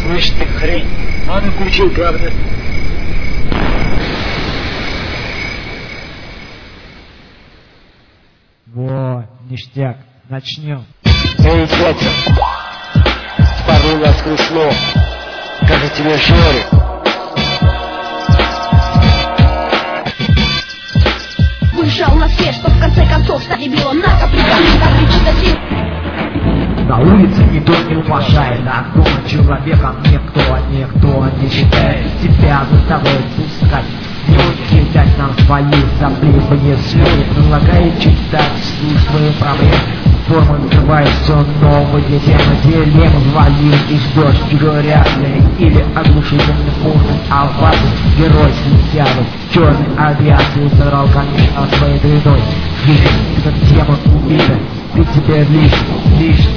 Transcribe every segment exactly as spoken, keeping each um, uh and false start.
Слышь ты, хрень, а ну включил, правда? Во, ништяк, начнем. Эй, дядя, пару раз слышно, как я тебе жорю. Вышел на свет, что в конце концов стать дебилом. На-ка, прикажи, как кричит один. На улице никто не уважает, а дома человеком никто, никто не считает себя за собой пускать. Не кидать нам свои заблипанные слезы, предлагает читать вслух свои проблемы. Форма открывает все новые темы, дилеммы валил и ждешь чужой реакции или оглушительный полный аварий. Герой слетявый, черной авиации сыграл, конечно, своей длиной. Жизнь, эта тема убита, ты теперь лишний, лишний.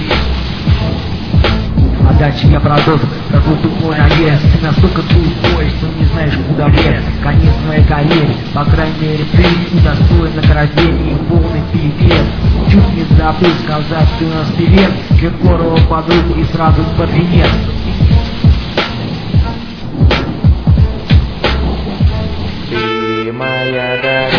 А дальше я продолжу, какой тупой наезд. Ты настолько тупой, что не знаешь, куда влез. Конец твоей карьере, по крайней мере ты удостоен награждения и полный пипец. Чуть не забыл сказать, ты у нас певец. Киркорова подруг и сразу под венец. Ты моя дорога.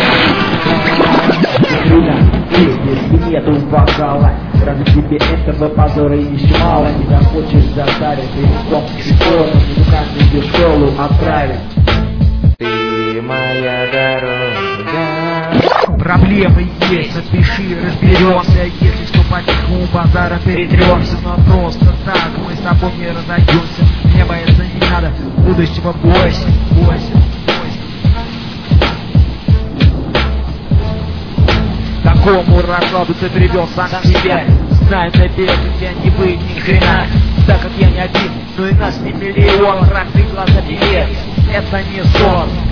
Если нету бокала, разве тебе этого позора еще мало? Не захочешь заставить языком школу, музыкальную школу отправить. Ты моя дорога. Проблемы есть, напиши, разберемся. Если что, потиху базара перетремся. Но просто так мы с тобой не разойдемся. Мне бояться не надо, будущего бойся, бойся, бойся. Такому раскладу ты привел сам себя. Знаю, наперед у тебя не быть ни хрена. Так как я не один, но и нас не миллион. Рак ты глаза певец, это не сон.